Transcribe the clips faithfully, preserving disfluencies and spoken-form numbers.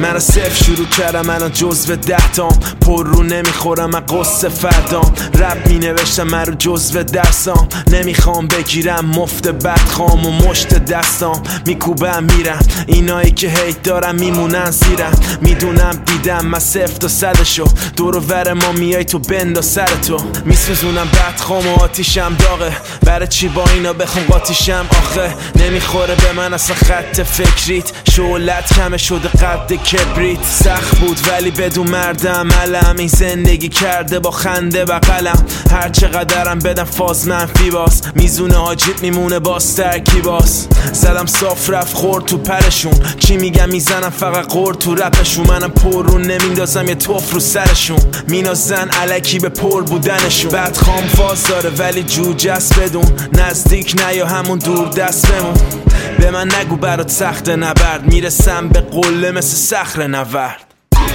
من صفر شروع کردم الان جزو دهتام، پر رو نمیخورم من قصه فردام، رب می نوشتم من رو جزو درسام، نمیخوام بگیرم مفت بدخام و مشت دستام، میکوبم میرم اینایی که هیت دارم میمونن زیرم، میدونم دیدم من صفر تا صدشو دور و ور ما میای تو بند و سر تو میسوزونم بدخام و آتیشم داغه، برای چی با اینا بخون قاتیشم آخه، نمیخوره به من اصلا خط فکریت، شعلت کمه شده قد کبریت، سخت بود ولی بدون مرد عملم، این زندگی کرده با خنده بغلم، هر چقدرم بدم فاز منفی باز، میزونه آجیب میمونه باز ترکی باز، زدم صاف رفت خورد تو پرشون، چی میگم میزنم فقط قرد تو رپشون، منم پر رو نمیندازم یه توف رو سرشون، مینازن علکی به پر بودنشون، بعد خام فاز داره ولی جوجه است بدون، نزدیک نه یا همون دور دست بمون، به من نگو برات سخت نبرد، میرسم به قله مثل صخر نورد.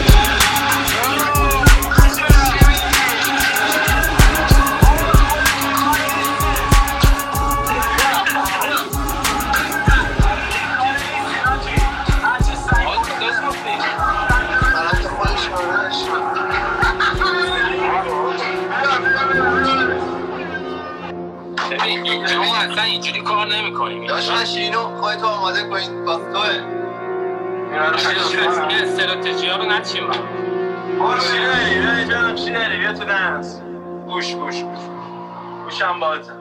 شما اصلا اینجوری کار نمی‌کنیم. داشتن شینو خودتو آماده کنید با توه. این استراتژی ها رو نچیم من. برو شیرایی، رای جانم شیرایی، بیا تو دنس. گوش گوش گوش. گوشم باته.